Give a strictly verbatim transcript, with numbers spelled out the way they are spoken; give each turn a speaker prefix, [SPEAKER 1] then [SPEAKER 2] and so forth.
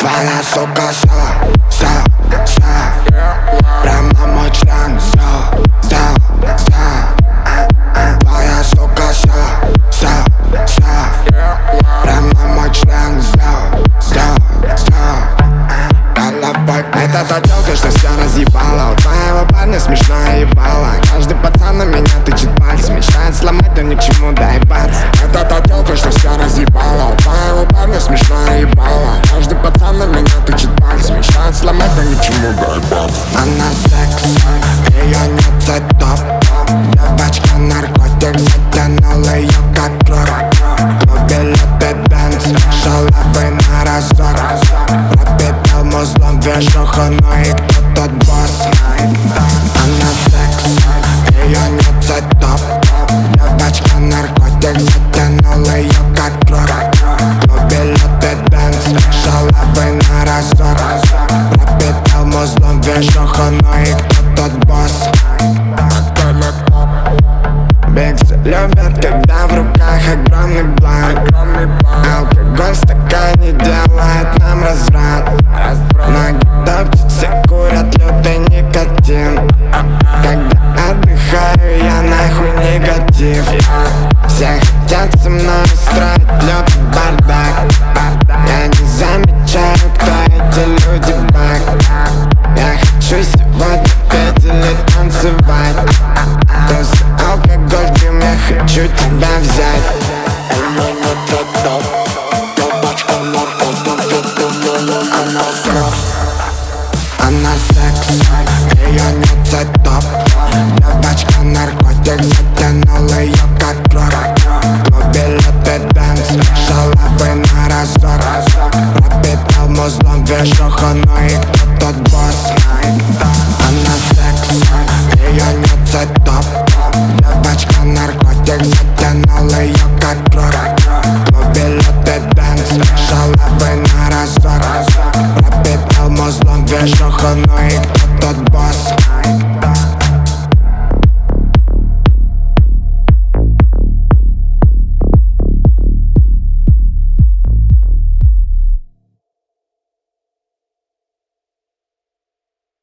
[SPEAKER 1] Твоя сука села, села, села прямо мой член взял, взял, взял. Твоя сука села, села, села прямо мой член взял, взял, взял. Головой эта та тёлка, что всё разъебала. У твоего парня смешное ебало. Каждый пацан на меня тычет пальцем, мечтает сломать, да ни к чему доебаться. Это та тёлка, что всё разъебала. У твоего парня смешное ебало. Каждый пацан на меня тычет пальцем, мечтает сломать, да ни к чему доебаться. Она секс, её нет цветов. Девочка наркотик, затянул её как кровь. В клубе лютый дэнс, шалавы на разок. Пропитал музлом движуху, ну и кто тот босс? Она секс, её нет цветов. Девочка наркотик, затянул её как кровь. В клубе лютый дэнс, шалавы на разок. Пропитал музлом движуху, ну и кто тот босс? Бигсы любят, когда в руках огромный бланк. Алкоголь в стакане делает